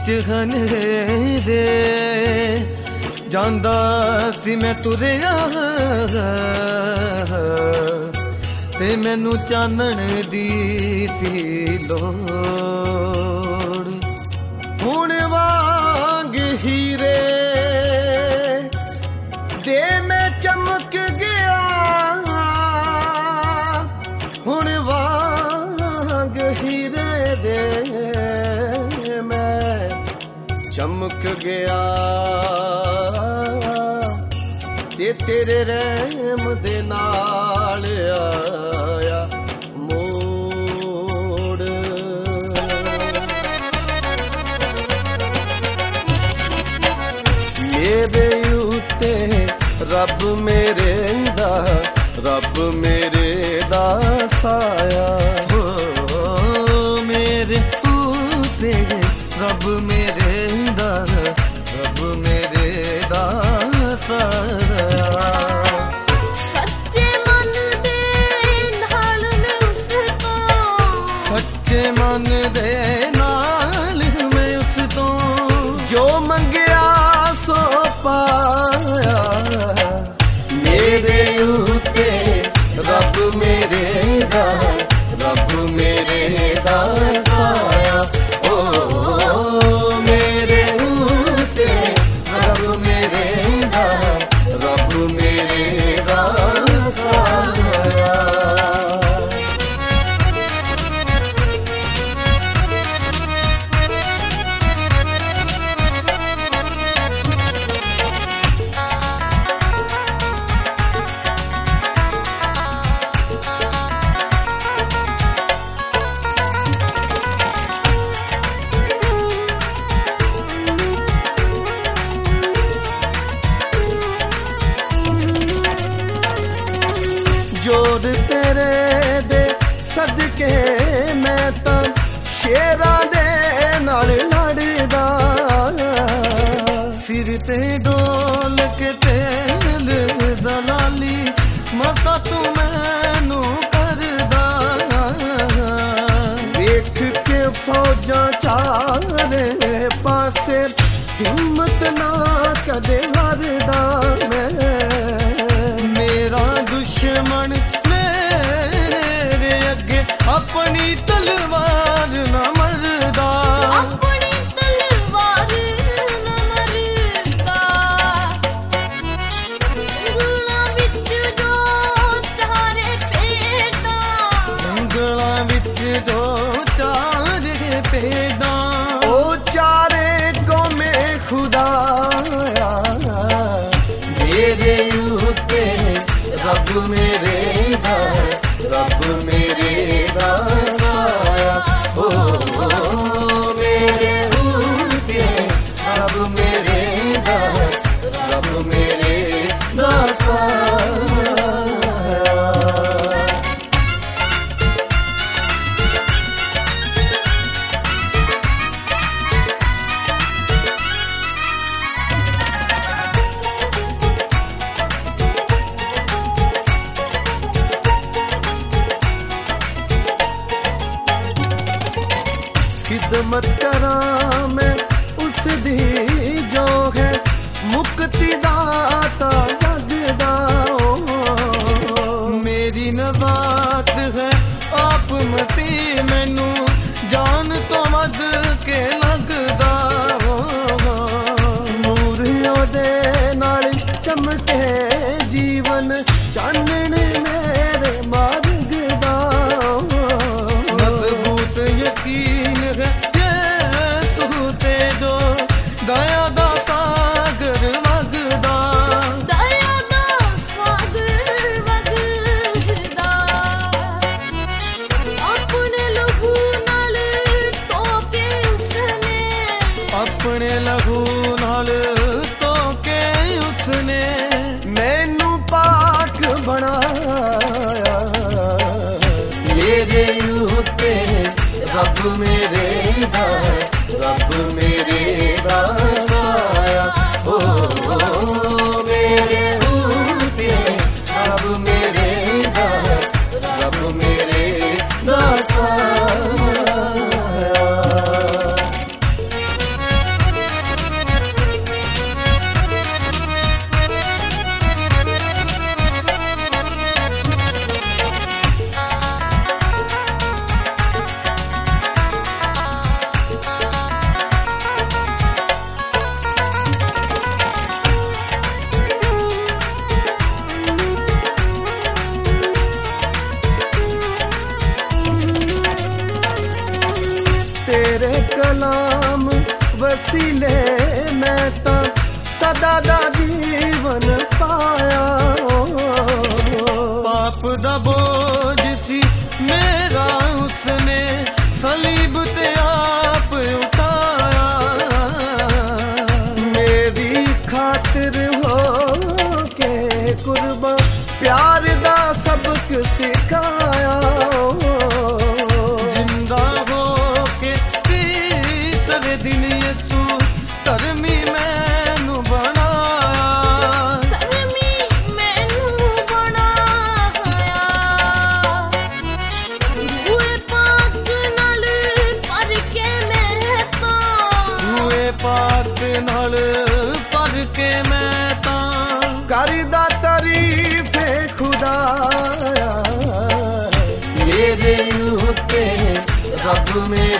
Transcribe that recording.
ਵਿੱਚ ਹਨੇਰੇ ਜਾਂਦਾ ਸੀ ਮੈਂ ਤੁਰਿਆ ਤੇ ਮੈਨੂੰ ਚਾਨਣ ਦੀ ਸੀ ਲੋੜ। ਹੁਣ ਵਾਂਗ ਹੀਰੇ ਦੇ ਮੈਂ ਚਮਕ ਗਿਆ, ਹੁਣ ਵਾਂਗ ਹੀਰੇ ਦੇ ਮੈਂ ਚਮਕ ਗਿਆ ਤੇ ਤੇਰੇ ਰਹਿਮ ਦੇ ਨਾਲ ਆਇਆ ਮੋੜ। ਮੇਰੇ ਉੱਤੇ ਰੱਬ ਮੇਰੇ ਦਾ, ਰੱਬ ਮੇਰੇ ਦਾ ਸਾਇਆ, ਮੇਰੇ ਉੱਤੇ ਰੱਬ ਮੇਰੇ ਦਾ, ਰੱਬ ਮੇਰੇ ਦਾ ਸਾਇਆ। ਸੱਚੇ ਮਨ ਦੇ ਨਾਲ ਮੈਂ ਉਸ ਤੋਂ, ਸੱਚੇ ਮਨ ਦੇ ਨਾਲ ਮੈਂ ਉਸ ਤੋਂ ਜੋ ਮੰਗਿਆ ਸੋ ਪਾਇਆ। ਮੇਰੇ ਉੱਤੇ ਰੱਬ ਮੇਰੇ ਦਾ, ਰੱਬ ਮੇਰੇ ਦਾ ਸਾਇਆ। ਓ ਮੇਰੇ ਉੱਤੇ ਰੱਬ ਮੇਰੇ ਦਾ, ਰੱਬ ਮੇਰੇ ਦਾ ਸਾਇਆ। ਜੋਰ ਤੇਰੇ ਦੇ ਸਦਕੇ ਮੈਂ ਤਾਂ ਸ਼ੇਰਾਂ ਦੇ ਨਾਲ ਲੜਦਾ, ਸਿਰ ਤੇ ਡੋਲ ਕੇ ਤੇਲ ਜ਼ਲਾਲੀ ਮਸਾ ਤੂੰ ਮੈਨੂੰ ਕਰਦਾ। ਵੇਖ ਕੇ ਫੌਜਾਂ ਚਾਰੇ ਪਾਸੇ ਹਿੰਮਤ ਨਾ ਕਦੇ ਹਾਰਦਾ ਮੈਂ। ਮੇਰਾ ਦੁਸ਼ਮਣ ਮੇਰੇ ਅੱਗੇ ਆਪਣੀ ਤਲਵਾਰ ਨਾ ਮਰਦਾ, ਆਪਣੀ ਤਲਵਾਰ ਨਾ ਮਰਦਾ। ਉਂਗਲਾਂ ਵਿੱਚ ਜੋ ਚਾਰੇ ਭੇਡਾਂ, ਉਂਗਲਾਂ ਵਿੱਚ ਜੋ ਚਾਰੇ ਭੇਡਾਂ, ਉਹ ਚਾਰੇ ਕੌਮੇ ਖੁਦਾਇਆ। ਮੇਰੇ ਉੱਤੇ ਰੱਬ ਮੇਰੇ ਦਾ, ਰੱਬ ਮੇਰੇ ਦਾ ਸਾਇਆ। ਓ ਮੇਰੇ ਉੱਤੇ ਰੱਬ ਮੇਰੇ ਦਾ, ਰੱਬ ਮੇਰੇ ਦਾ ਸਾਇਆ। ਖਿਦਮਤ ਕਰਾਂ ਮੈਂ ਉਸ ਦੀ ਜੋ ਹੈ ਮੁਕਤੀ ਦਾਤਾ ਜਗ ਦਾ। ਮੇਰੀ ਨਜ਼ਾਤ ਹੈ ਆਪ ਮਸੀਹ, ਮੈਨੂੰ ਜਾਨ ਤੋਂ ਵੱਧ ਕੇ ਲੱਗਦਾ। ਨੂਰ ਉਹਦੇ ਨਾਲ ਚਮਕੇ ਜੀਵਨ ਚਾਨਣ ਮੇਰੇ ਮਾਰਗ ਦਾ। ਮਜ਼ਬੂਤ ਯਕੀਨ ਹੈ ਜੇ ਤੂੰ ਤੇ ਜੋ ਦਇਆ ਦਾ ਸਾਗਰ ਵਗਦਾ, ਦਇਆ ਦਾ ਸਾਗਰ ਵਗਦਾ। ਆਪਣੇ ਲਹੂ ਨਾਲ ਧੋ ਕੇ ਉਸਨੇ, ਆਪਣੇ ਲਹੂ ਨਾਲ ਧੋ ਕੇ ਉਸਨੇ ਮੈਨੂੰ ਪਾਕ ਬਣਾਇਆ। ਮੇਰੇ ਉੱਤੇ ਰੱਬ ਮੇਰੇ ਦਾ, ਰੱਬ ਮੇਰੇ ਦਾ ਸਾਇਆ। ਓ ਮੇਰੇ ਉੱਤੇ ਰੱਬ ਮੇਰੇ ਦਾ, ਰੱਬ ਮੇਰੇ ਦਾ ਸਾਇਆ। में